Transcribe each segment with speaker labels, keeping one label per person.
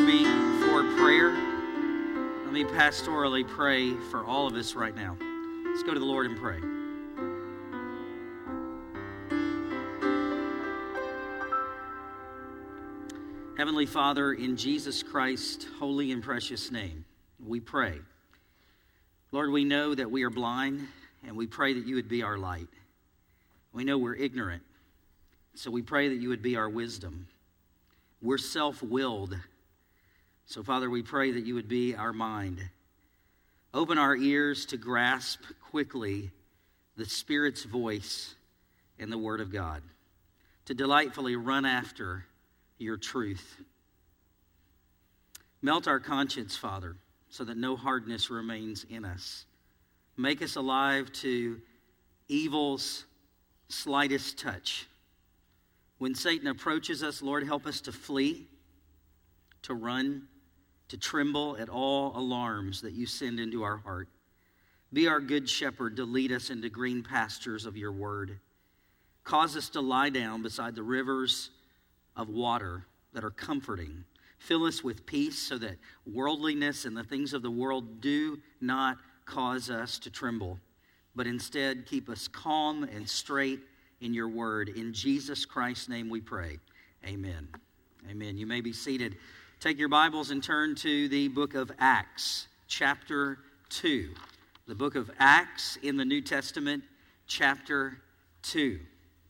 Speaker 1: me for prayer, let me pastorally pray for all of us right now. Let's go to the Lord and pray. Heavenly Father, in Jesus Christ's holy and precious name, we pray. Lord, we know that we are blind, and we pray that you would be our light. We know we're ignorant, so we pray that you would be our wisdom. We're self-willed, so Father, we pray that you would be our mind. Open our ears to grasp quickly the Spirit's voice and the Word of God, to delightfully run after your truth. Melt our conscience, Father, so that no hardness remains in us. Make us alive to evil's slightest touch. When Satan approaches us, Lord, help us to flee, to run, to tremble at all alarms that you send into our heart. Be our good shepherd to lead us into green pastures of your word. Cause us to lie down beside the rivers of water that are comforting. Fill us with peace so that worldliness and the things of the world do not cause us to tremble, but instead keep us calm and straight in your word. In Jesus Christ's name we pray. Amen. Amen. You may be seated. Take your Bibles and turn to the book of Acts, chapter 2. The book of Acts in the New Testament, chapter 2.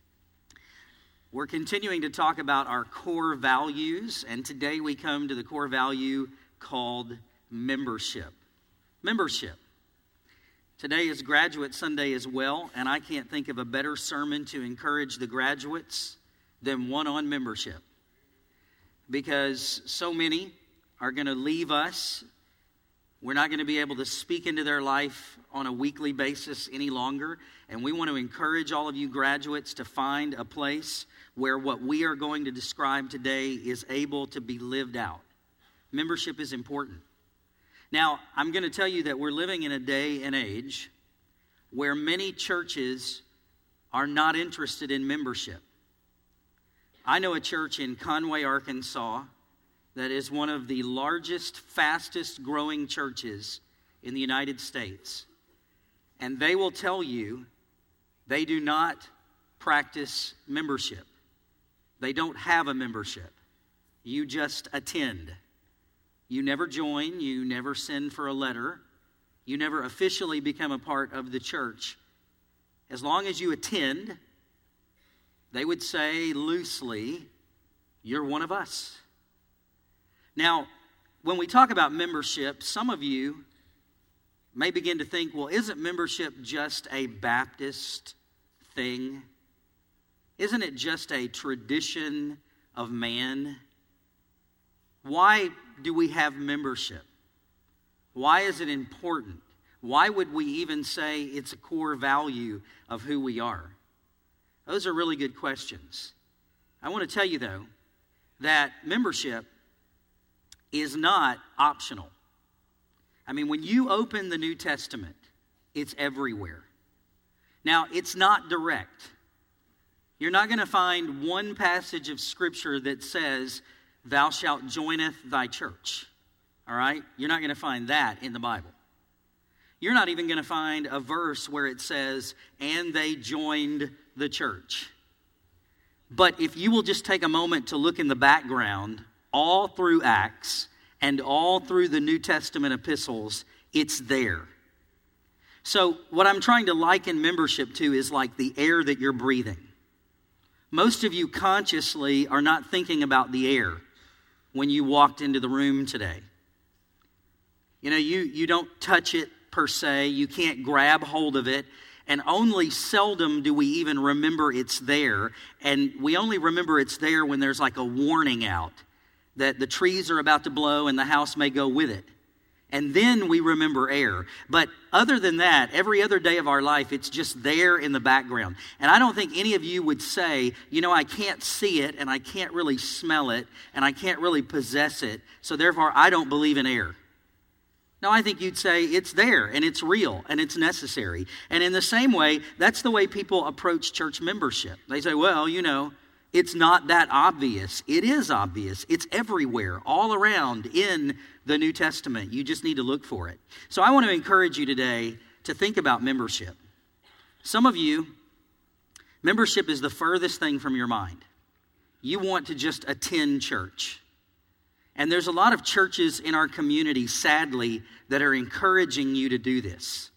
Speaker 1: We're continuing to talk about our core values, and today we come to the core value called membership. Membership. Today is Graduate Sunday as well, and I can't think of a better sermon to encourage the graduates than one on membership. Because so many are going to leave us. We're not going to be able to speak into their life on a weekly basis any longer, and we want to encourage all of you graduates to find a place where what we are going to describe today is able to be lived out. Membership is important. Now, I'm going to tell you that we're living in a day and age where many churches are not interested in membership. I know a church in Conway, Arkansas, that is one of the largest, fastest growing churches in the United States. And they will tell you they do not practice membership. They don't have a membership. You just attend. You never join. You never send for a letter. You never officially become a part of the church. As long as you attend, they would say loosely, you're one of us. Now, when we talk about membership, some of you may begin to think, well, isn't membership just a Baptist thing? Isn't it just a tradition of man? Why do we have membership? Why is it important? Why would we even say it's a core value of who we are? Those are really good questions. I want to tell you, though, that membership is not optional. I mean, when you open the New Testament, it's everywhere. Now, it's not direct. You're not going to find one passage of Scripture that says, thou shalt joineth thy church. All right? You're not going to find that in the Bible. You're not even going to find a verse where it says, and they joined the church. But if you will just take a moment to look in the background, all through Acts and all through the New Testament epistles, it's there. So what I'm trying to liken membership to is like the air that you're breathing. Most of you consciously are not thinking about the air when you walked into the room today. You know, you don't touch it per se. You can't grab hold of it. And only seldom do we even remember it's there. And we only remember it's there when there's like a warning out that the trees are about to blow and the house may go with it. And then we remember air. But other than that, every other day of our life, it's just there in the background. And I don't think any of you would say, you know, I can't see it and I can't really smell it and I can't really possess it, so therefore I don't believe in air. No, I think you'd say it's there and it's real and it's necessary. And in the same way, that's the way people approach church membership. They say, well, you know, it's not that obvious. It is obvious. It's everywhere, all around in the New Testament. You just need to look for it. So I want to encourage you today to think about membership. Some of you, membership is the furthest thing from your mind. You want to just attend church. And there's a lot of churches in our community, sadly, that are encouraging you to do this.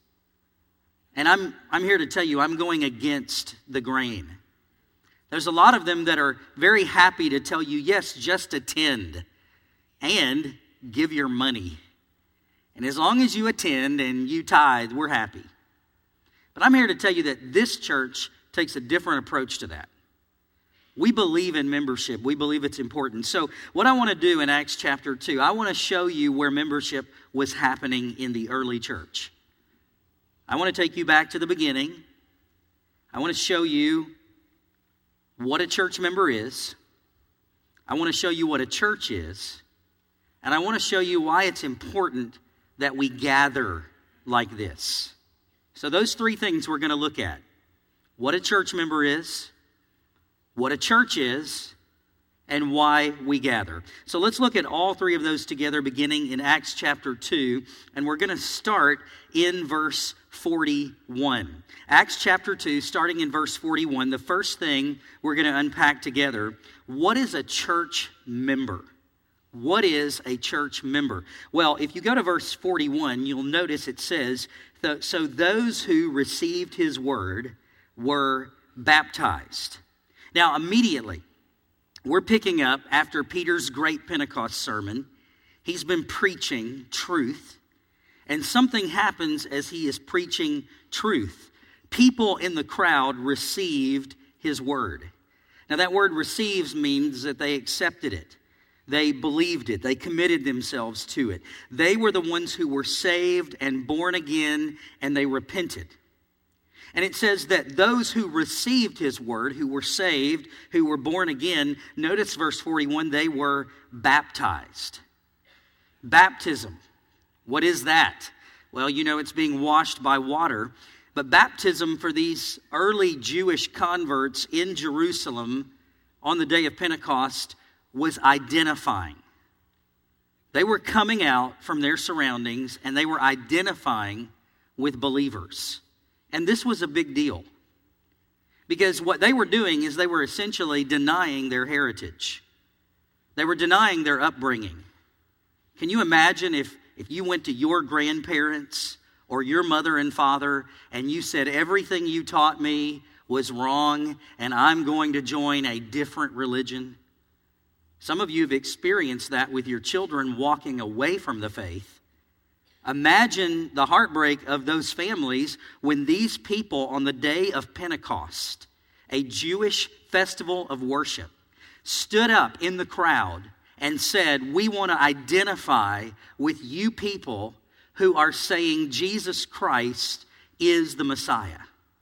Speaker 1: And I'm here to tell you, I'm going against the grain. There's a lot of them that are very happy to tell you, yes, just attend and give your money. And as long as you attend and you tithe, we're happy. But I'm here to tell you that this church takes a different approach to that. We believe in membership. We believe it's important. So what I want to do in Acts chapter 2, I want to show you where membership was happening in the early church. I want to take you back to the beginning. I want to show you what a church member is. I want to show you what a church is. And I want to show you why it's important that we gather like this. So those three things we're going to look at. What a church member is, what a church is, and why we gather. So let's look at all three of those together beginning in Acts chapter 2. And we're going to start in verse 41. Acts chapter 2, starting in verse 41. The first thing we're going to unpack together. What is a church member? What is a church member? Well, if you go to verse 41, you'll notice it says, so those who received his word were baptized. Now, immediately, we're picking up after Peter's great Pentecost sermon. He's been preaching truth, and something happens as he is preaching truth. People in the crowd received his word. Now, that word receives means that they accepted it. They believed it. They committed themselves to it. They were the ones who were saved and born again, and they repented. And it says that those who received his word, who were saved, who were born again, notice verse 41, they were baptized. Baptism. What is that? Well, you know, it's being washed by water. But baptism for these early Jewish converts in Jerusalem on the day of Pentecost was identifying. They were coming out from their surroundings and they were identifying with believers. And this was a big deal. Because what they were doing is they were essentially denying their heritage. They were denying their upbringing. Can you imagine if you went to your grandparents or your mother and father and you said, everything you taught me was wrong and I'm going to join a different religion? Some of you have experienced that with your children walking away from the faith. Imagine the heartbreak of those families when these people on the day of Pentecost, a Jewish festival of worship, stood up in the crowd and said, we want to identify with you people who are saying Jesus Christ is the Messiah.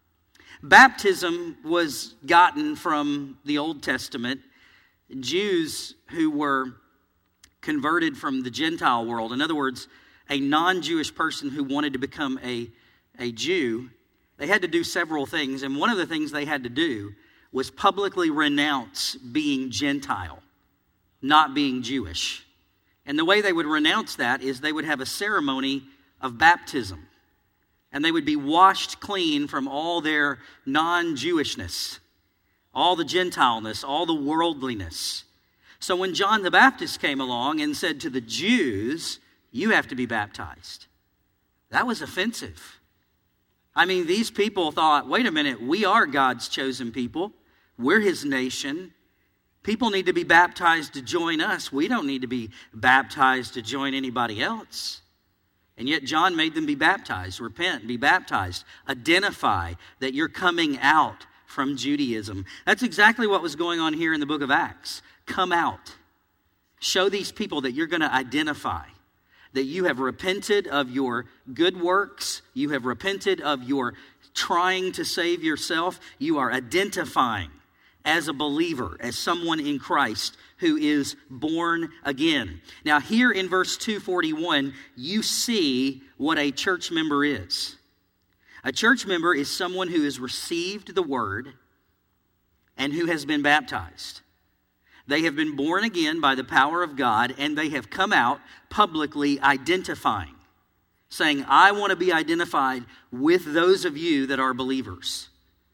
Speaker 1: Baptism was gotten from the Old Testament. Jews who were converted from the Gentile world, in other words, a non-Jewish person who wanted to become a Jew, they had to do several things. And one of the things they had to do was publicly renounce being Gentile, not being Jewish. And the way they would renounce that is they would have a ceremony of baptism. And they would be washed clean from all their non-Jewishness, all the Gentileness, all the worldliness. So when John the Baptist came along and said to the Jews, you have to be baptized, that was offensive. I mean, these people thought, wait a minute, we are God's chosen people. We're his nation. People need to be baptized to join us. We don't need to be baptized to join anybody else. And yet John made them be baptized, repent, be baptized, identify that you're coming out from Judaism. That's exactly what was going on here in the book of Acts. Come out. Show these people that you're going to identify, that you have repented of your good works. You have repented of your trying to save yourself. You are identifying as a believer, as someone in Christ who is born again. Now here in verse 241, you see what a church member is. A church member is someone who has received the word and who has been baptized. They have been born again by the power of God, and they have come out publicly identifying, saying, I want to be identified with those of you that are believers.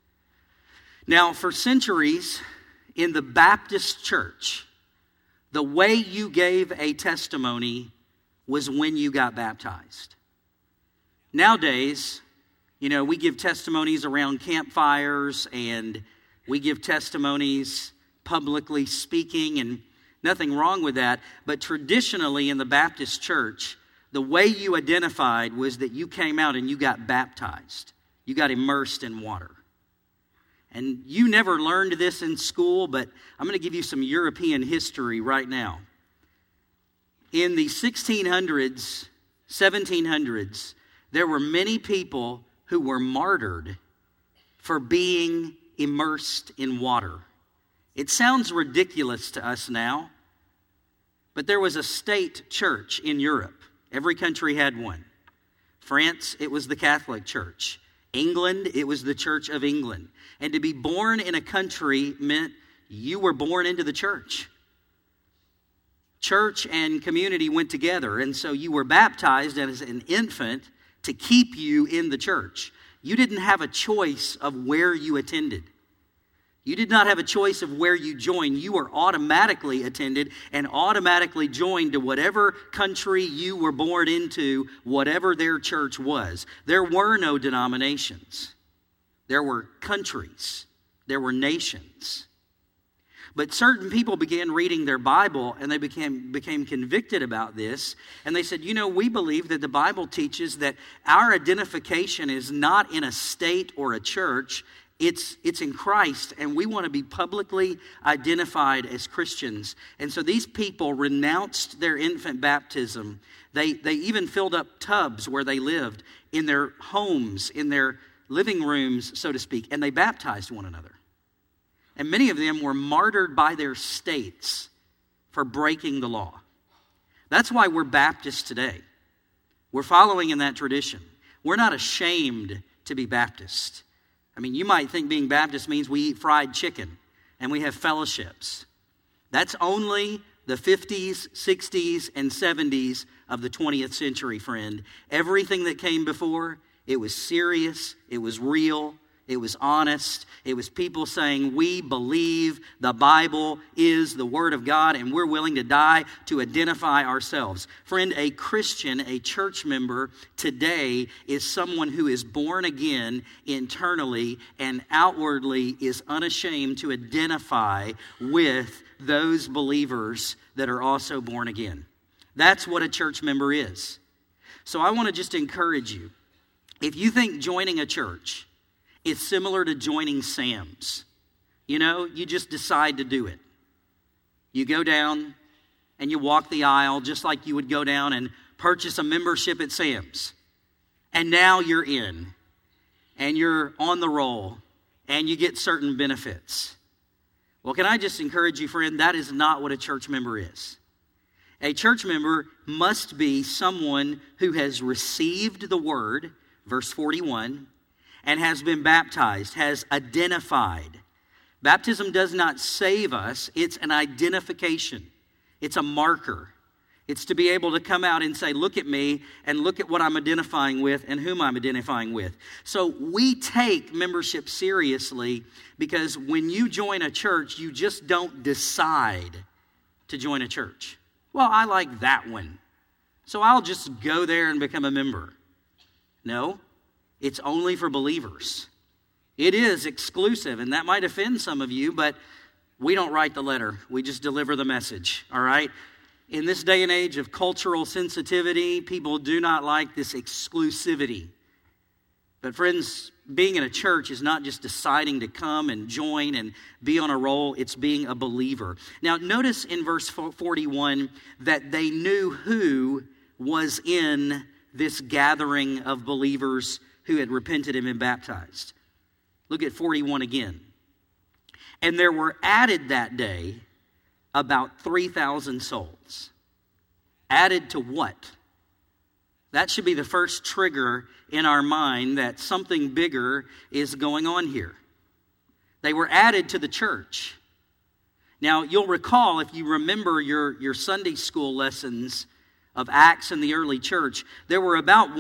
Speaker 1: Now, for centuries in the Baptist church, the way you gave a testimony was when you got baptized. Nowadays, we give testimonies around campfires, and we give testimonies publicly speaking, and nothing wrong with that. But traditionally in the Baptist church, the way you identified was that you came out and you got baptized. You got immersed in water. And you never learned this in school, but I'm going to give you some European history right now. In the 1600s, 1700s, there were many people who were martyred for being immersed in water. It sounds ridiculous to us now, but there was a state church in Europe. Every country had one. France, it was the Catholic Church. England, it was the Church of England. And to be born in a country meant you were born into the church. Church and community went together, and so you were baptized as an infant to keep you in the church. You didn't have a choice of where you attended. You did not have a choice of where you joined. You were automatically attended and automatically joined to whatever country you were born into, whatever their church was. There were no denominations. There were countries. There were nations. But certain people began reading their Bible, and they became convicted about this. And they said, we believe that the Bible teaches that our identification is not in a state or a church. It's in Christ, and we want to be publicly identified as Christians. And so these people renounced their infant baptism. They even filled up tubs where they lived, in their homes, in their living rooms, so to speak, and they baptized one another. And many of them were martyred by their states for breaking the law. That's why we're Baptists today. We're following in that tradition. We're not ashamed to be Baptist. You might think being Baptist means we eat fried chicken and we have fellowships. That's only the 50s, 60s, and 70s of the 20th century, friend. Everything that came before, it was serious, it was real, it was honest. It was people saying, we believe the Bible is the Word of God, and we're willing to die to identify ourselves. Friend, a Christian, a church member today is someone who is born again internally and outwardly is unashamed to identify with those believers that are also born again. That's what a church member is. So I want to just encourage you. If you think joining a church is similar to joining Sam's, you just decide to do it. You go down and you walk the aisle just like you would go down and purchase a membership at Sam's. And now you're in, and you're on the roll, and you get certain benefits. Well, can I just encourage you, friend, that is not what a church member is. A church member must be someone who has received the word, verse 41, and has been baptized, has identified. Baptism does not save us. It's an identification. It's a marker. It's to be able to come out and say, look at me and look at what I'm identifying with and whom I'm identifying with. So we take membership seriously because when you join a church, you just don't decide to join a church. Well, I like that one, so I'll just go there and become a member. No. It's only for believers. It is exclusive, and that might offend some of you, but we don't write the letter. We just deliver the message, all right? In this day and age of cultural sensitivity, people do not like this exclusivity. But friends, being in a church is not just deciding to come and join and be on a roll. It's being a believer. Now, notice in verse 41 that they knew who was in this gathering of believers who had repented and been baptized. Look at 41 again. And there were added that day about 3,000 souls. Added to what? That should be the first trigger in our mind that something bigger is going on here. They were added to the church. Now, you'll recall, if you remember your Sunday school lessons of Acts in the early church, there were about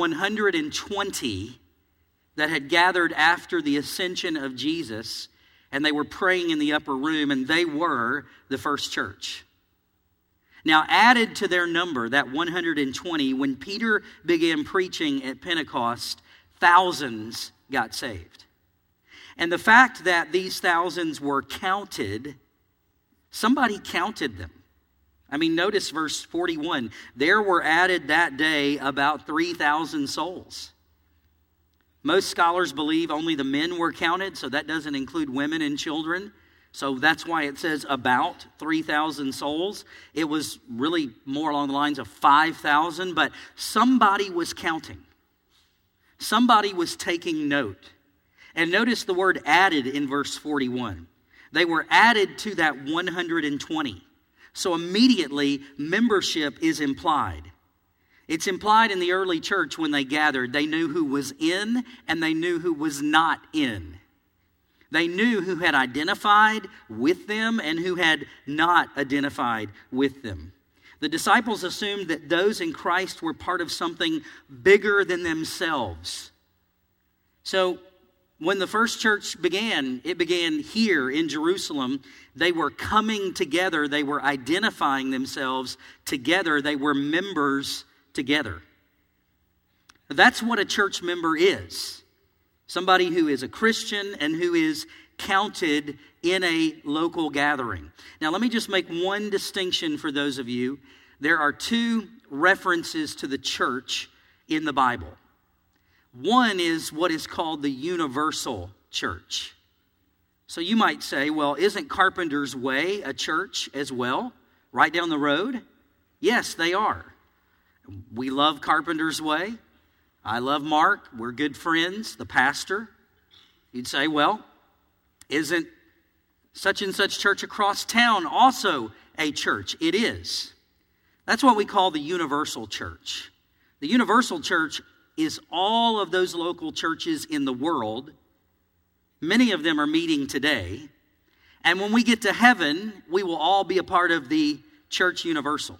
Speaker 1: 120 that had gathered after the ascension of Jesus, and they were praying in the upper room, and they were the first church. Now, added to their number, that 120, when Peter began preaching at Pentecost, thousands got saved. And the fact that these thousands were counted, somebody counted them. I mean, notice verse 41. There were added that day about 3,000 souls. Most scholars believe only the men were counted, so that doesn't include women and children. So that's why it says about 3,000 souls. It was really more along the lines of 5,000, but somebody was counting. Somebody was taking note. And notice the word added in verse 41. They were added to that 120. So immediately, membership is implied. It's implied in the early church when they gathered. They knew who was in and they knew who was not in. They knew who had identified with them and who had not identified with them. The disciples assumed that those in Christ were part of something bigger than themselves. So when the first church began, it began here in Jerusalem. They were coming together. They were identifying themselves together. They were members together. That's what a church member is. Somebody who is a Christian and who is counted in a local gathering. Now, let me just make one distinction for those of you. There are two references to the church in the Bible. One is what is called the universal church. So you might say, well, isn't Carpenter's Way a church as well, right down the road? Yes, they are. We love Carpenter's Way. I love Mark. We're good friends, the pastor. You'd say, well, isn't such and such church across town also a church? It is. That's what we call the universal church. The universal church is all of those local churches in the world. Many of them are meeting today. And when we get to heaven, we will all be a part of the church universal.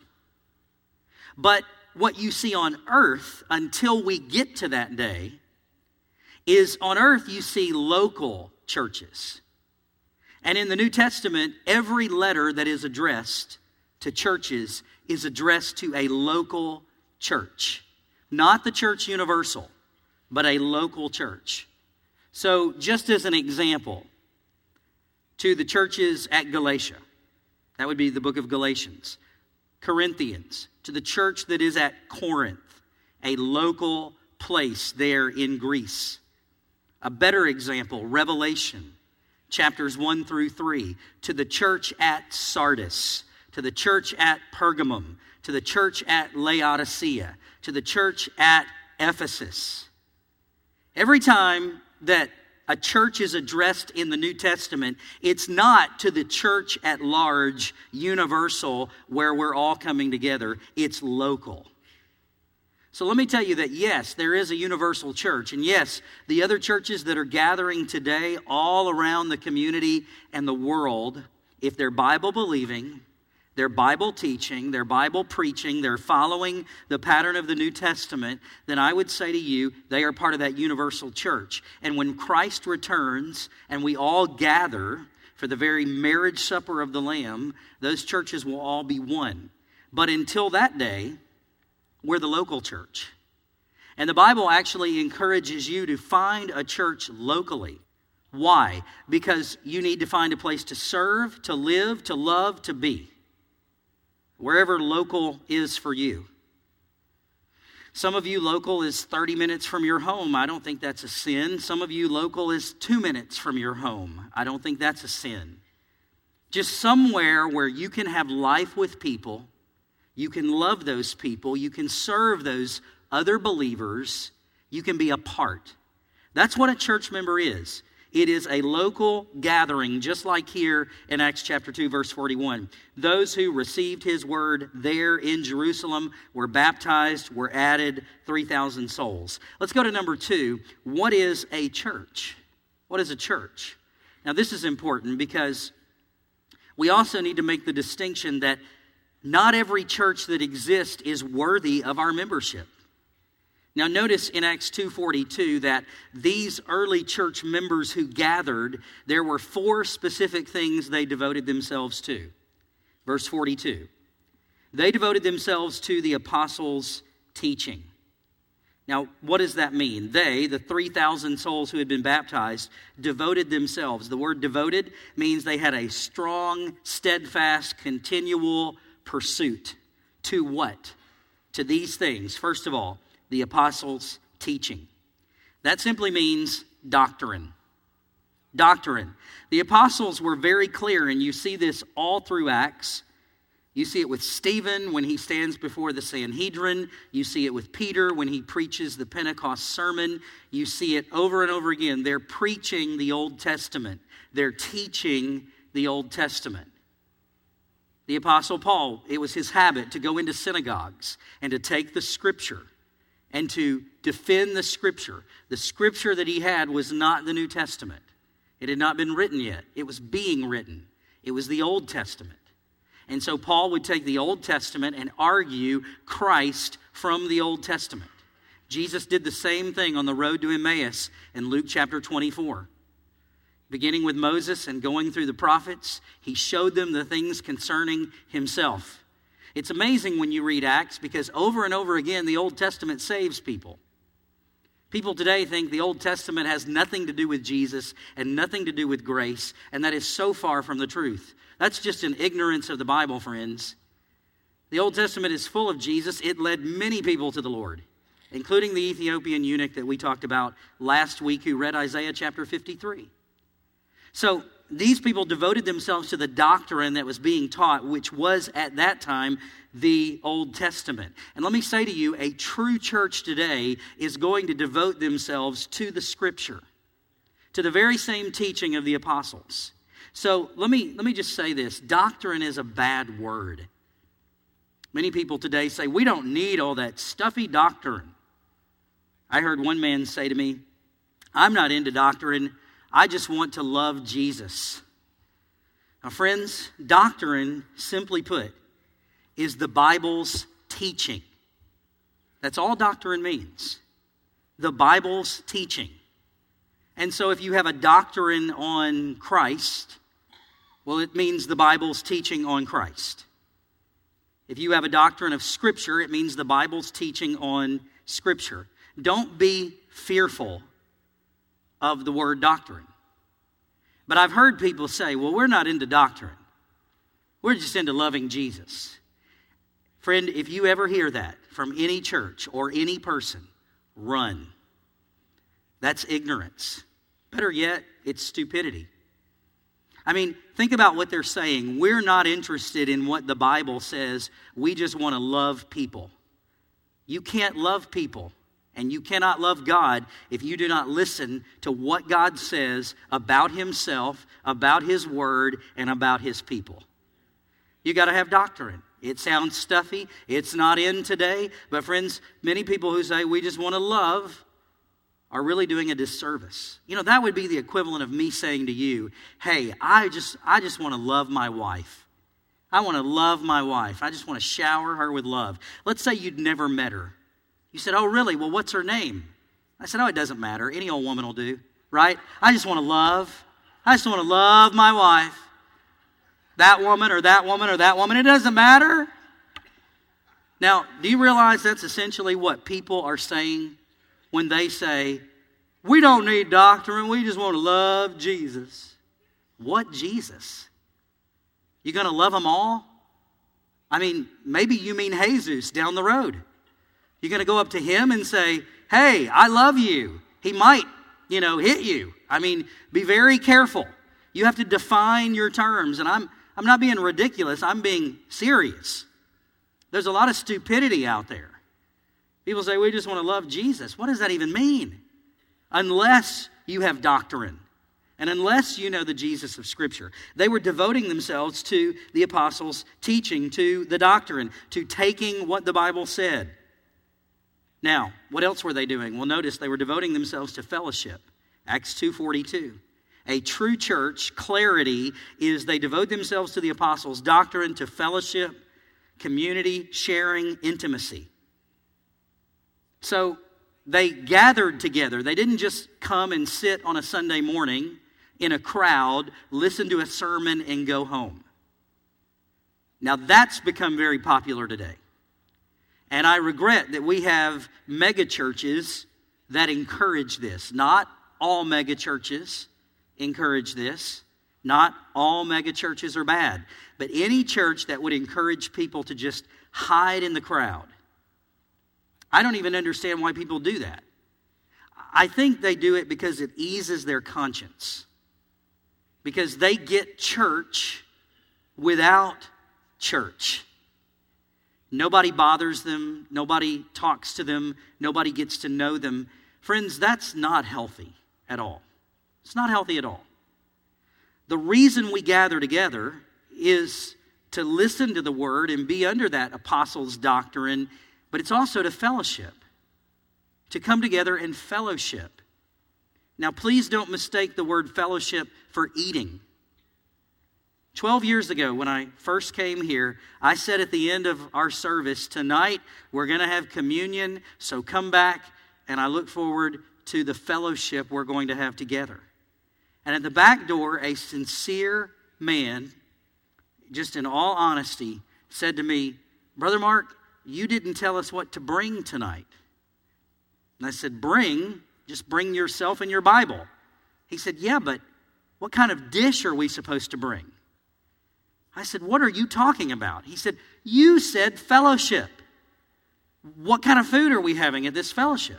Speaker 1: But what you see on earth until we get to that day is on earth you see local churches. And in the New Testament, every letter that is addressed to churches is addressed to a local church. Not the church universal, but a local church. So just as an example, to the churches at Galatia, that would be the book of Galatians, Corinthians, to the church that is at Corinth, a local place there in Greece. A better example, Revelation, chapters 1 through 3, to the church at Sardis, to the church at Pergamum, to the church at Laodicea, to the church at Ephesus. Every time that a church is addressed in the New Testament, it's not to the church at large, universal, where we're all coming together. It's local. So let me tell you that yes, there is a universal church. And yes, the other churches that are gathering today all around the community and the world, if they're Bible believing, they're Bible teaching, they're Bible preaching, they're following the pattern of the New Testament, then I would say to you, they are part of that universal church. And when Christ returns and we all gather for the very marriage supper of the Lamb, those churches will all be one. But until that day, we're the local church. And the Bible actually encourages you to find a church locally. Why? Because you need to find a place to serve, to live, to love, to be. Wherever local is for you. Some of you, local is 30 minutes from your home. I don't think that's a sin. Some of you, local is 2 minutes from your home. I don't think that's a sin. Just somewhere where you can have life with people, you can love those people, you can serve those other believers, you can be a part. That's what a church member is. It is a local gathering, just like here in Acts chapter 2, verse 41. Those who received his word there in Jerusalem were baptized, were added 3,000 souls. Let's go to number 2. What is a church? What is a church? Now, this is important because we also need to make the distinction that not every church that exists is worthy of our membership. Now, notice in Acts 2:42 that these early church members who gathered, there were 4 specific things they devoted themselves to. Verse 42, they devoted themselves to the apostles' teaching. Now, what does that mean? They, the 3,000 souls who had been baptized, devoted themselves. The word devoted means they had a strong, steadfast, continual pursuit. To what? To these things. First of all, the apostles' teaching. That simply means doctrine. Doctrine. The apostles were very clear, and you see this all through Acts. You see it with Stephen when he stands before the Sanhedrin. You see it with Peter when he preaches the Pentecost sermon. You see it over and over again. They're preaching the Old Testament. They're teaching the Old Testament. The Apostle Paul, it was his habit to go into synagogues and to take the Scripture and to defend the Scripture. The Scripture that he had was not the New Testament. It had not been written yet. It was being written. It was the Old Testament. And so Paul would take the Old Testament and argue Christ from the Old Testament. Jesus did the same thing on the road to Emmaus in Luke chapter 24. Beginning with Moses and going through the prophets, he showed them the things concerning himself. It's amazing when you read Acts because over and over again the Old Testament saves people. People today think the Old Testament has nothing to do with Jesus and nothing to do with grace, and that is so far from the truth. That's just an ignorance of the Bible, friends. The Old Testament is full of Jesus. It led many people to the Lord, including the Ethiopian eunuch that we talked about last week who read Isaiah chapter 53. So these people devoted themselves to the doctrine that was being taught, which was at that time the Old Testament. And let me say to you, a true church today is going to devote themselves to the Scripture, to the very same teaching of the apostles. So let me just say this. Doctrine is a bad word. Many people today say, we don't need all that stuffy doctrine. I heard one man say to me, I'm not into doctrine. I just want to love Jesus. Now, friends, doctrine, simply put, is the Bible's teaching. That's all doctrine means. The Bible's teaching. And so if you have a doctrine on Christ, well, it means the Bible's teaching on Christ. If you have a doctrine of Scripture, it means the Bible's teaching on Scripture. Don't be fearful of the word doctrine. But I've heard people say, well, we're not into doctrine. We're just into loving Jesus. Friend, if you ever hear that from any church or any person, run. That's ignorance. Better yet, it's stupidity. I mean, think about what they're saying. We're not interested in what the Bible says. We just want to love people. You can't love people, and you cannot love God if you do not listen to what God says about Himself, about His Word, and about His people. You got to have doctrine. It sounds stuffy. It's not in today. But friends, many people who say we just want to love are really doing a disservice. You know, that would be the equivalent of me saying to you, hey, I just want to love my wife. I want to love my wife. I just want to shower her with love. Let's say you'd never met her. You said, oh, really? Well, what's her name? I said, oh, it doesn't matter. Any old woman will do, right? I just want to love. I just want to love my wife. That woman or that woman or that woman. It doesn't matter. Now, do you realize that's essentially what people are saying when they say, we don't need doctrine, we just want to love Jesus? What Jesus? You going to love them all? I mean, maybe you mean Jesus down the road. You're going to go up to him and say, hey, I love you. He might, hit you. I mean, be very careful. You have to define your terms. And I'm not being ridiculous. I'm being serious. There's a lot of stupidity out there. People say, we just want to love Jesus. What does that even mean? Unless you have doctrine. And unless you know the Jesus of Scripture. They were devoting themselves to the apostles' teaching, to the doctrine, to taking what the Bible said. Now, what else were they doing? Well, notice they were devoting themselves to fellowship. Acts 2:42. A true church, clarity, is they devote themselves to the apostles' doctrine, to fellowship, community, sharing, intimacy. So they gathered together. They didn't just come and sit on a Sunday morning in a crowd, listen to a sermon, and go home. Now that's become very popular today. And I regret that we have mega churches that encourage this. Not all mega churches encourage this. Not all mega churches are bad. But any church that would encourage people to just hide in the crowd. I don't even understand why people do that. I think they do it because it eases their conscience. Because they get church without church. Nobody bothers them. Nobody talks to them. Nobody gets to know them. Friends, that's not healthy at all. It's not healthy at all. The reason we gather together is to listen to the word and be under that apostles' doctrine, but it's also to fellowship, to come together and fellowship. Now, please don't mistake the word fellowship for eating. 12 years ago, when I first came here, I said at the end of our service, tonight we're going to have communion, so come back, and I look forward to the fellowship we're going to have together. And at the back door, a sincere man, just in all honesty, said to me, "Brother Mark, you didn't tell us what to bring tonight." And I said, just bring yourself and your Bible. He said, "Yeah, but what kind of dish are we supposed to bring?" I said, "What are you talking about?" He said, "You said fellowship. What kind of food are we having at this fellowship?"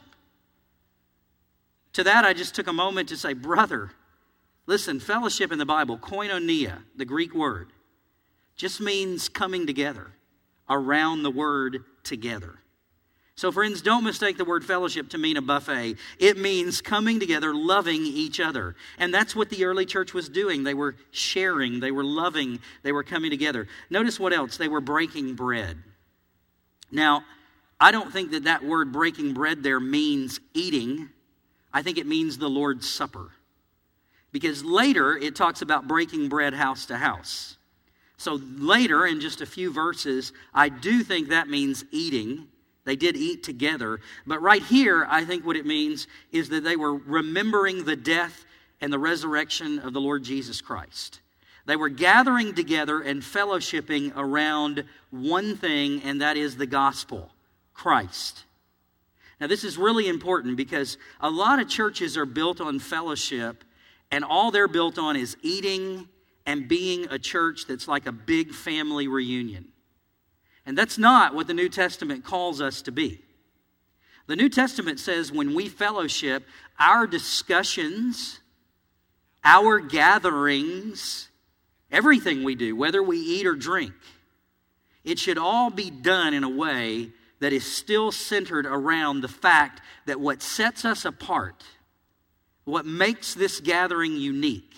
Speaker 1: To that, I just took a moment to say, brother, listen, fellowship in the Bible, koinonia, the Greek word, just means coming together around the word together. So friends, don't mistake the word fellowship to mean a buffet. It means coming together, loving each other. And that's what the early church was doing. They were sharing, they were loving, they were coming together. Notice what else? They were breaking bread. Now, I don't think that word breaking bread there means eating. I think it means the Lord's Supper. Because later it talks about breaking bread house to house. So later, in just a few verses, I do think that means eating. They did eat together. But right here, I think what it means is that they were remembering the death and the resurrection of the Lord Jesus Christ. They were gathering together and fellowshipping around one thing, and that is the gospel, Christ. Now, this is really important because a lot of churches are built on fellowship, and all they're built on is eating and being a church that's like a big family reunion. And that's not what the New Testament calls us to be. The New Testament says when we fellowship, our discussions, our gatherings, everything we do, whether we eat or drink, it should all be done in a way that is still centered around the fact that what sets us apart, what makes this gathering unique,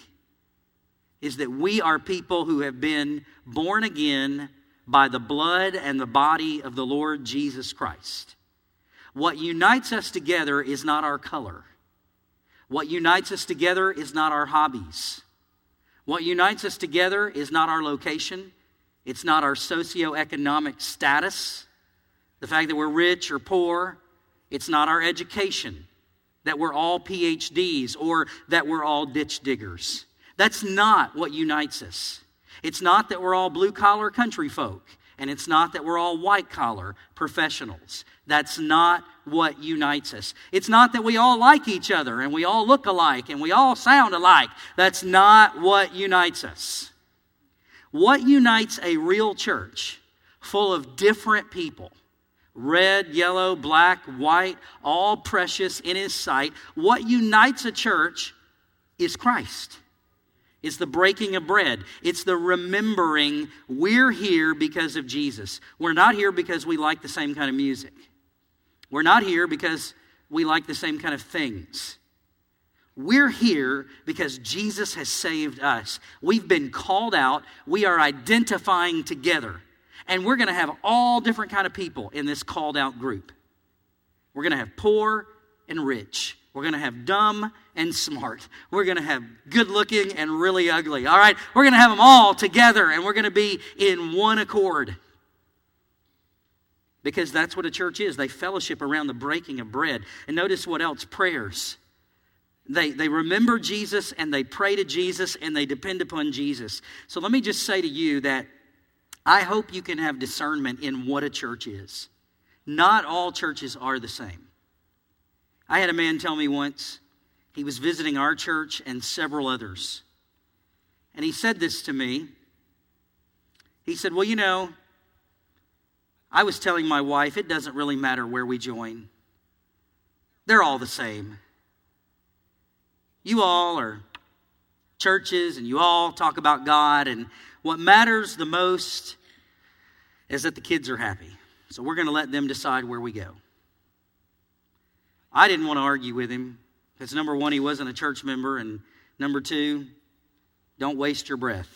Speaker 1: is that we are people who have been born again by the blood and the body of the Lord Jesus Christ. What unites us together is not our color. What unites us together is not our hobbies. What unites us together is not our location. It's not our socioeconomic status. The fact that we're rich or poor. It's not our education. That we're all PhDs or that we're all ditch diggers. That's not what unites us. It's not that we're all blue-collar country folk, and it's not that we're all white-collar professionals. That's not what unites us. It's not that we all like each other, and we all look alike, and we all sound alike. That's not what unites us. What unites a real church full of different people, red, yellow, black, white, all precious in His sight, what unites a church is Christ. It's the breaking of bread. It's the remembering we're here because of Jesus. We're not here because we like the same kind of music. We're not here because we like the same kind of things. We're here because Jesus has saved us. We've been called out. We are identifying together. And we're going to have all different kind of people in this called out group. We're going to have poor and rich. We're We're going to have dumb and smart. We're going to have good looking and really ugly. All right, we're going to have them all together, and we're going to be in one accord. Because that's what a church is. They fellowship around the breaking of bread. And notice what else? Prayers. They remember Jesus, and they pray to Jesus, and they depend upon Jesus. So let me just say to you that I hope you can have discernment in what a church is. Not all churches are the same. I had a man tell me once, he was visiting our church and several others. And he said this to me. He said, well, you know, I was telling my wife, it doesn't really matter where we join. They're all the same. You all are churches and you all talk about God, and what matters the most is that the kids are happy. So we're going to let them decide where we go. I didn't want to argue with him because number one, he wasn't a church member, and number two, don't waste your breath.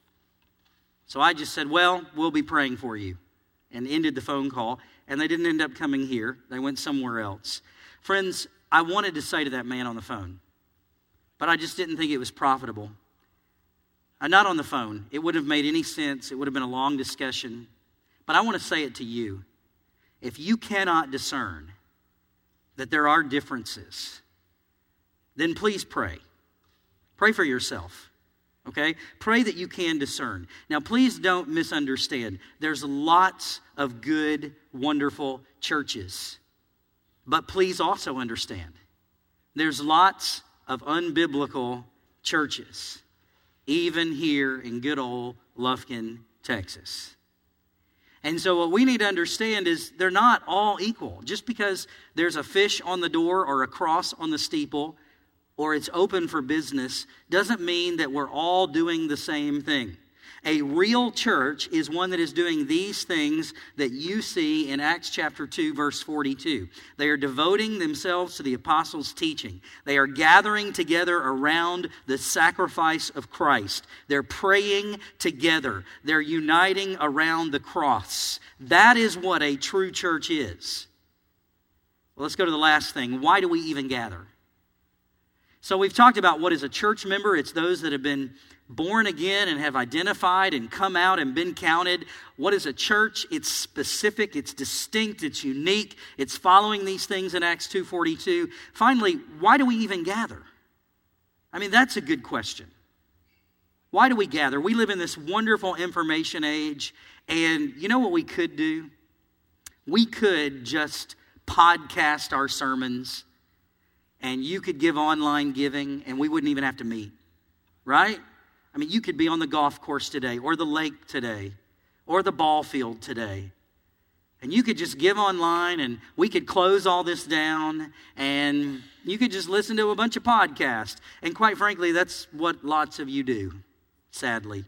Speaker 1: So I just said, well, we'll be praying for you, and ended the phone call, and they didn't end up coming here. They went somewhere else. Friends, I wanted to say to that man on the phone, but I just didn't think it was profitable. Not on the phone. It wouldn't have made any sense. It would have been a long discussion. But I want to say it to you. If you cannot discern that there are differences, then please pray. Pray for yourself, okay? Pray that you can discern. Now, please don't misunderstand. There's lots of good, wonderful churches. But please also understand, there's lots of unbiblical churches, even here in good old Lufkin, Texas. And so what we need to understand is they're not all equal. Just because there's a fish on the door or a cross on the steeple or it's open for business doesn't mean that we're all doing the same thing. A real church is one that is doing these things that you see in Acts chapter 2, verse 42. They are devoting themselves to the apostles' teaching. They are gathering together around the sacrifice of Christ. They're praying together. They're uniting around the cross. That is what a true church is. Well, let's go to the last thing. Why do we even gather? So we've talked about what is a church member. It's those that have been born again and have identified and come out and been counted. What is a church? It's specific, it's distinct, it's unique. It's following these things in Acts 2:42. Finally, why do we even gather? I mean, that's a good question. Why do we gather? We live in this wonderful information age, and you know what we could do? We could just podcast our sermons, and you could give online giving, and we wouldn't even have to meet, right? I mean, you could be on the golf course today, or the lake today, or the ball field today. And you could just give online, and we could close all this down, and you could just listen to a bunch of podcasts. And quite frankly, that's what lots of you do, sadly.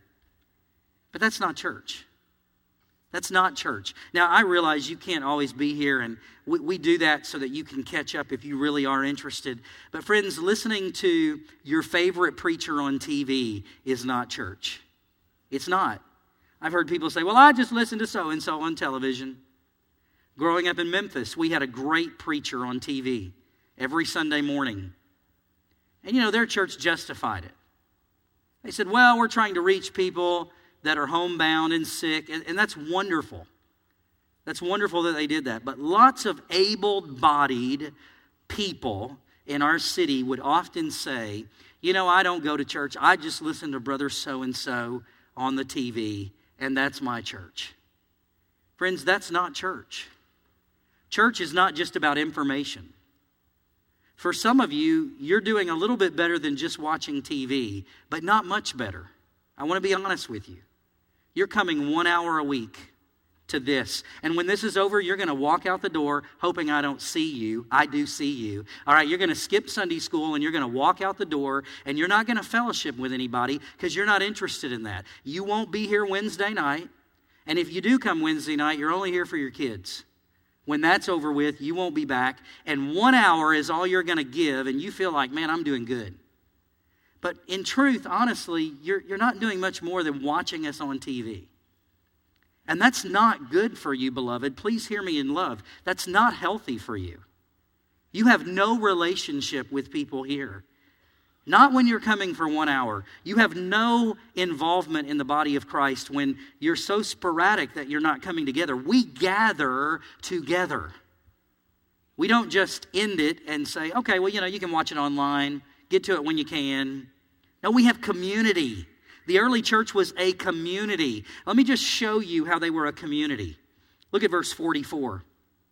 Speaker 1: But that's not church. That's not church. Now, I realize you can't always be here, and we do that so that you can catch up if you really are interested. But friends, listening to your favorite preacher on TV is not church. It's not. I've heard people say, well, I just listen to so-and-so on television. Growing up in Memphis, we had a great preacher on TV every Sunday morning. And you know, their church justified it. They said, well, we're trying to reach people that are homebound and sick, and that's wonderful. That's wonderful that they did that. But lots of able-bodied people in our city would often say, you know, I don't go to church. I just listen to Brother so-and-so on the TV, and that's my church. Friends, that's not church. Church is not just about information. For some of you, you're doing a little bit better than just watching TV, but not much better. I want to be honest with you. You're coming 1 hour a week to this. And when this is over, you're going to walk out the door hoping I don't see you. I do see you. All right, you're going to skip Sunday school and you're going to walk out the door and you're not going to fellowship with anybody because you're not interested in that. You won't be here Wednesday night. And if you do come Wednesday night, you're only here for your kids. When that's over with, you won't be back. And 1 hour is all you're going to give and you feel like, man, I'm doing good. But in truth, honestly, you're not doing much more than watching us on TV. And that's not good for you, beloved. Please hear me in love. That's not healthy for you. You have no relationship with people here. Not when you're coming for 1 hour. You have no involvement in the body of Christ when you're so sporadic that you're not coming together. We gather together. We don't just end it and say, okay, well, you can watch it online. Get to it when you can. No, we have community. The early church was a community. Let me just show you how they were a community. Look at verse 44.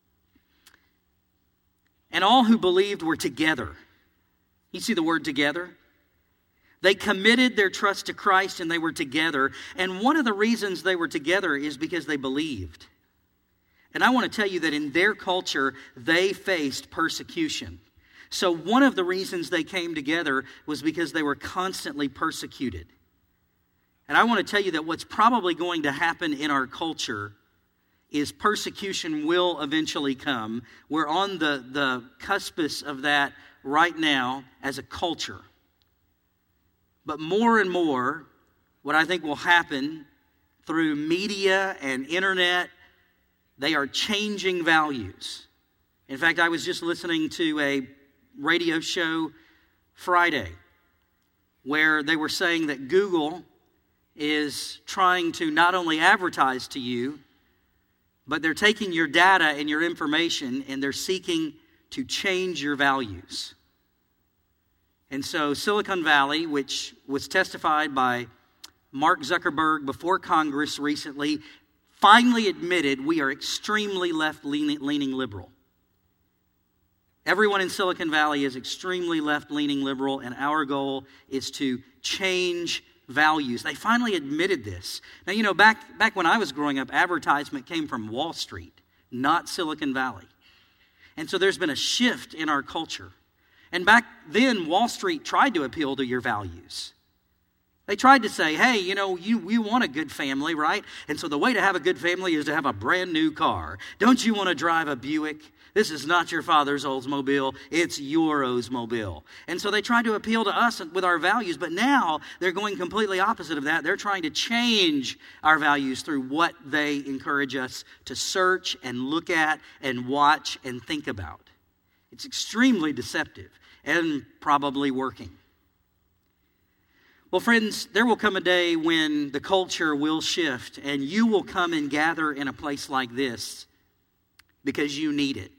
Speaker 1: And all who believed were together. You see the word together? They committed their trust to Christ and they were together. And one of the reasons they were together is because they believed. And I want to tell you that in their culture, they faced persecution. So one of the reasons they came together was because they were constantly persecuted. And I want to tell you that what's probably going to happen in our culture is persecution will eventually come. We're on the cuspis of that right now as a culture. But more and more, what I think will happen through media and internet, they are changing values. In fact, I was just listening to a radio show Friday where they were saying that Google is trying to not only advertise to you, but they're taking your data and your information and they're seeking to change your values. And so Silicon Valley, which was testified by Mark Zuckerberg before Congress recently, finally admitted we are extremely left-leaning liberal. Everyone in Silicon Valley is extremely left-leaning liberal, and our goal is to change values. They finally admitted this. Now, back when I was growing up, advertisement came from Wall Street, not Silicon Valley. And so there's been a shift in our culture. And back then, Wall Street tried to appeal to your values. They tried to say, hey, you want a good family, right? And so the way to have a good family is to have a brand new car. Don't you want to drive a Buick? This is not your father's Oldsmobile, it's your Oldsmobile. And so they tried to appeal to us with our values, but now they're going completely opposite of that. They're trying to change our values through what they encourage us to search and look at and watch and think about. It's extremely deceptive and probably working. Well, friends, there will come a day when the culture will shift and you will come and gather in a place like this because you need it.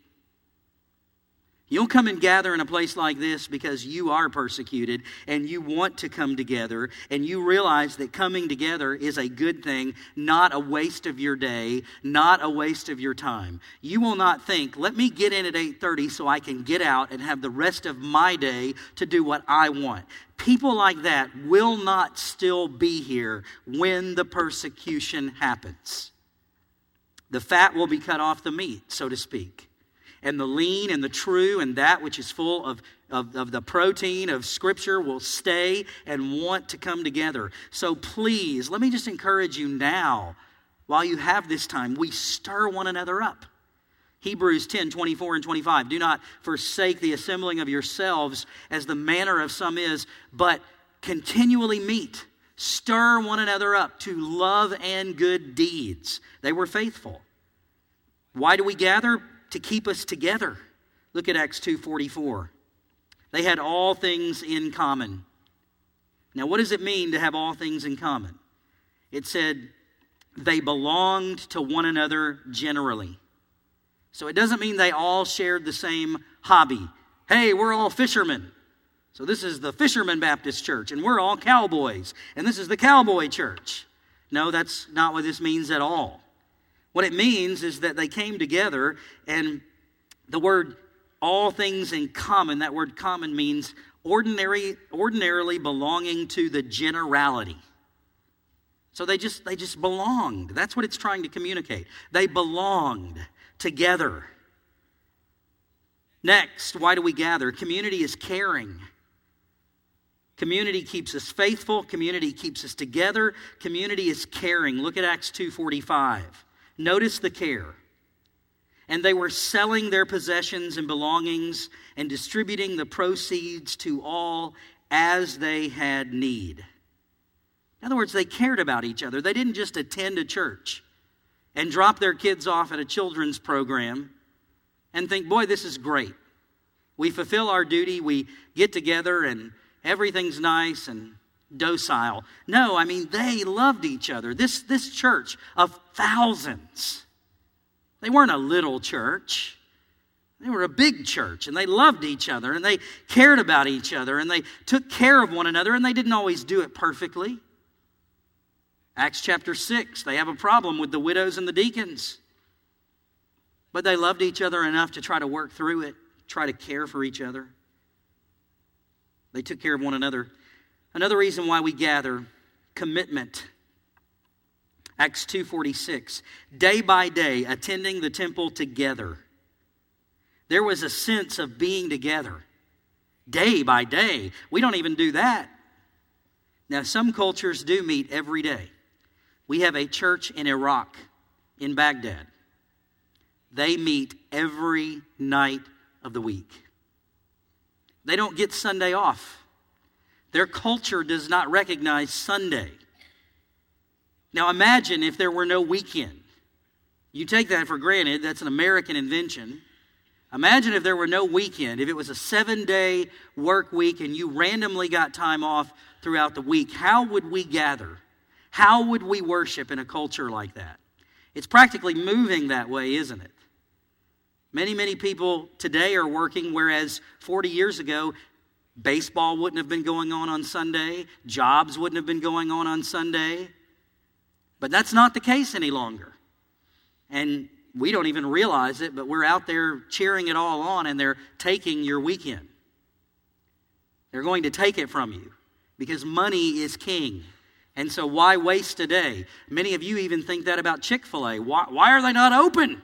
Speaker 1: You'll come and gather in a place like this because you are persecuted and you want to come together and you realize that coming together is a good thing, not a waste of your day, not a waste of your time. You will not think, let me get in at 8:30 so I can get out and have the rest of my day to do what I want. People like that will not still be here when the persecution happens. The fat will be cut off the meat, so to speak. And the lean and the true and that which is full of the protein of Scripture will stay and want to come together. So please, let me just encourage you now, while you have this time, we stir one another up. Hebrews 10:24 and 25. Do not forsake the assembling of yourselves as the manner of some is, but continually meet. Stir one another up to love and good deeds. They were faithful. Why do we gather? To keep us together. Look at Acts 2:44. They had all things in common. Now, what does it mean to have all things in common? It said they belonged to one another generally. So it doesn't mean they all shared the same hobby. Hey, we're all fishermen. So this is the Fisherman Baptist Church, and we're all cowboys, and this is the Cowboy Church. No, that's not what this means at all. What it means is that they came together, and the word all things in common, that word common means ordinarily belonging to the generality. So they just belonged. That's what it's trying to communicate. They belonged together. Next, why do we gather? Community is caring. Community keeps us faithful. Community keeps us together. Community is caring. Look at Acts 2:45. Notice the care. And they were selling their possessions and belongings and distributing the proceeds to all as they had need. In other words, they cared about each other. They didn't just attend a church and drop their kids off at a children's program and think, boy, this is great. We fulfill our duty, we get together, and everything's nice and docile. No, I mean, they loved each other. This church of thousands, they weren't a little church. They were a big church, and they loved each other, and they cared about each other, and they took care of one another, and they didn't always do it perfectly. Acts chapter 6, they have a problem with the widows and the deacons. But they loved each other enough to try to work through it, try to care for each other. They took care of one another. Another reason why we gather, commitment. Acts 2:46, day by day, attending the temple together. There was a sense of being together, day by day. We don't even do that. Now, some cultures do meet every day. We have a church in Iraq, in Baghdad. They meet every night of the week. They don't get Sunday off. Their culture does not recognize Sunday. Now imagine if there were no weekend. You take that for granted. That's an American invention. Imagine if there were no weekend. If it was a 7-day work week and you randomly got time off throughout the week, how would we gather? How would we worship in a culture like that? It's practically moving that way, isn't it? Many people today are working, whereas 40 years ago, baseball wouldn't have been going on Sunday. Jobs wouldn't have been going on Sunday. But that's not the case any longer. And we don't even realize it, but we're out there cheering it all on, and they're taking your weekend. They're going to take it from you because money is king. And so why waste a day? Many of you even think that about Chick-fil-A. Why are they not open?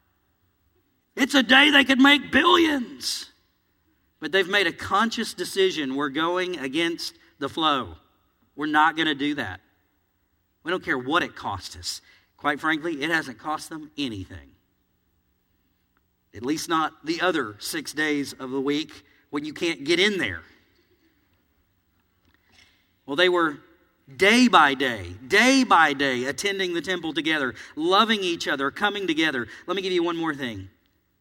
Speaker 1: It's a day they could make billions. But they've made a conscious decision. We're going against the flow. We're not going to do that. We don't care what it costs us. Quite frankly, it hasn't cost them anything. At least not the other 6 days of the week when you can't get in there. Well, they were day by day, attending the temple together, loving each other, coming together. Let me give you one more thing.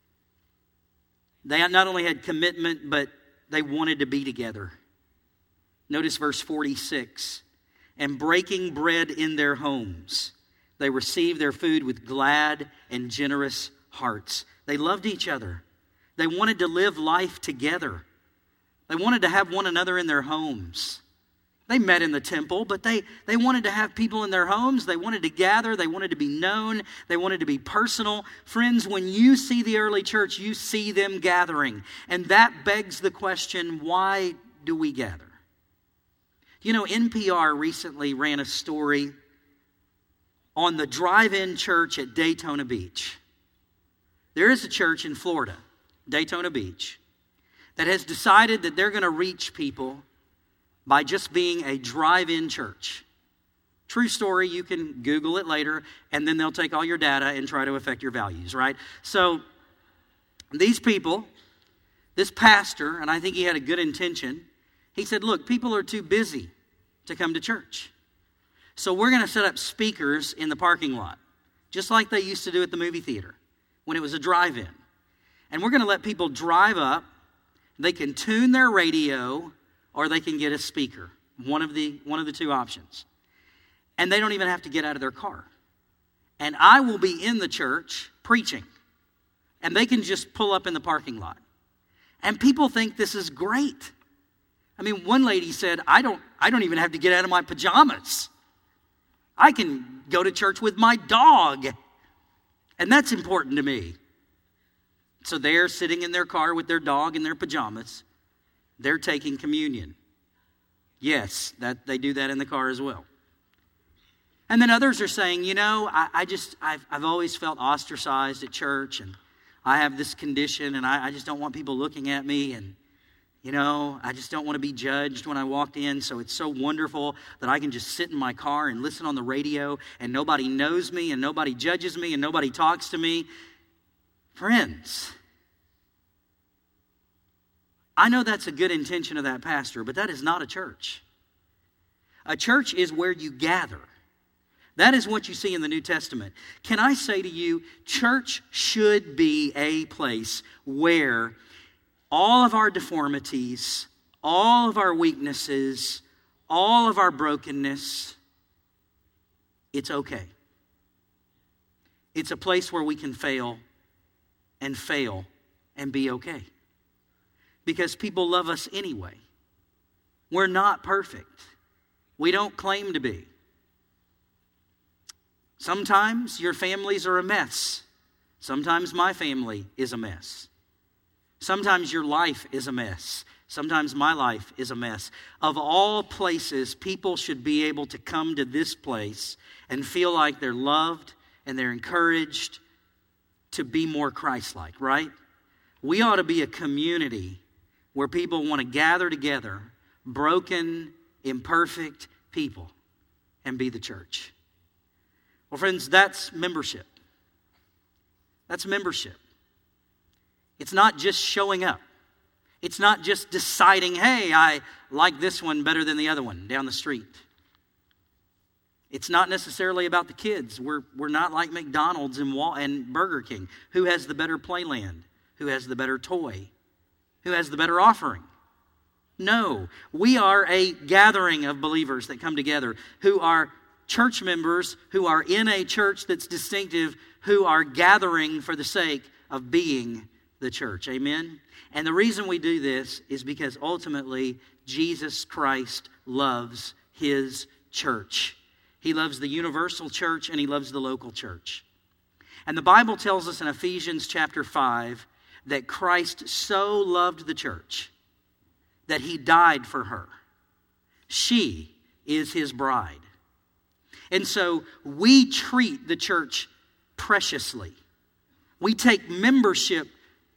Speaker 1: They not only had commitment, but they wanted to be together. Notice verse 46. And breaking bread in their homes, they received their food with glad and generous hearts. They loved each other. They wanted to live life together. They wanted to have one another in their homes. They met in the temple, but they wanted to have people in their homes. They wanted to gather. They wanted to be known. They wanted to be personal. Friends, when you see the early church, you see them gathering. And that begs the question, why do we gather? You know, NPR recently ran a story on the drive-in church at Daytona Beach. There is a church in Florida, Daytona Beach, that has decided that they're going to reach people by just being a drive-in church. True story, you can Google it later, and then they'll take all your data and try to affect your values, right? So these people, this pastor, and I think he had a good intention, he said, look, people are too busy to come to church. So we're going to set up speakers in the parking lot, just like they used to do at the movie theater when it was a drive-in. And we're going to let people drive up. They can tune their radio, or they can get a speaker, one of the two options. And they don't even have to get out of their car. And I will be in the church preaching. And they can just pull up in the parking lot. And people think this is great. I mean, one lady said, I don't even have to get out of my pajamas. I can go to church with my dog. And that's important to me. So they're sitting in their car with their dog in their pajamas. They're taking communion. Yes, that they do that in the car as well. And then others are saying, you know, I've always felt ostracized at church, and I have this condition, and I just don't want people looking at me, and you know, I just don't want to be judged when I walked in, so it's so wonderful that I can just sit in my car and listen on the radio, and nobody knows me, and nobody judges me, and nobody talks to me. Friends, I know that's a good intention of that pastor, but that is not a church. A church is where you gather. That is what you see in the New Testament. Can I say to you, church should be a place where all of our deformities, all of our weaknesses, all of our brokenness, it's okay. It's a place where we can fail and be okay. Because people love us anyway. We're not perfect. We don't claim to be. Sometimes your families are a mess. Sometimes my family is a mess. Sometimes your life is a mess. Sometimes my life is a mess. Of all places, people should be able to come to this place and feel like they're loved and they're encouraged to be more Christ-like, right? We ought to be a community where people want to gather together, broken, imperfect people, and be the church. Well, friends, that's membership. That's membership. It's not just showing up. It's not just deciding, hey, I like this one better than the other one down the street. It's not necessarily about the kids. We're not like McDonald's and Burger King. Who has the better playland? Who has the better toy? Who has the better offering? No, we are a gathering of believers that come together who are church members, who are in a church that's distinctive, who are gathering for the sake of being the church. Amen? And the reason we do this is because ultimately Jesus Christ loves His church. He loves the universal church and He loves the local church. And the Bible tells us in Ephesians chapter 5 that Christ so loved the church that He died for her. She is His bride. And so we treat the church preciously. We take membership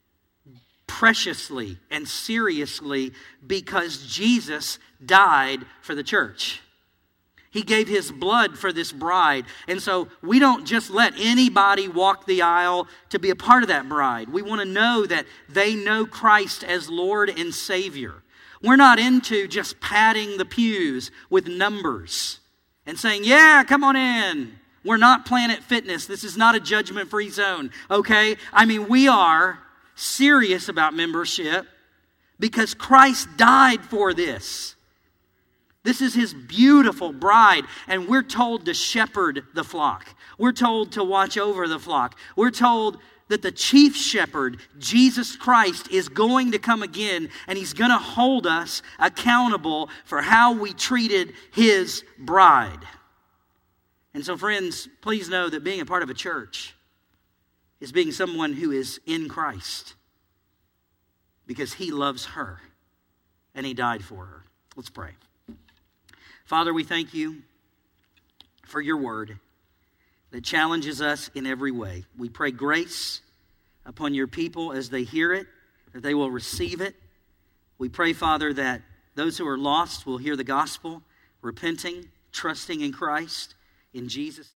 Speaker 1: preciously and seriously because Jesus died for the church. He gave His blood for this bride. And so we don't just let anybody walk the aisle to be a part of that bride. We want to know that they know Christ as Lord and Savior. We're not into just padding the pews with numbers and saying, yeah, come on in. We're not Planet Fitness. This is not a judgment-free zone, okay? I mean, we are serious about membership because Christ died for this. This is His beautiful bride, and we're told to shepherd the flock. We're told to watch over the flock. We're told that the chief shepherd, Jesus Christ, is going to come again, and He's going to hold us accountable for how we treated His bride. And so, friends, please know that being a part of a church is being someone who is in Christ because He loves her and He died for her. Let's pray. Father, we thank You for Your word that challenges us in every way. We pray grace upon Your people as they hear it, that they will receive it. We pray, Father, that those who are lost will hear the gospel, repenting, trusting in Christ, in Jesus'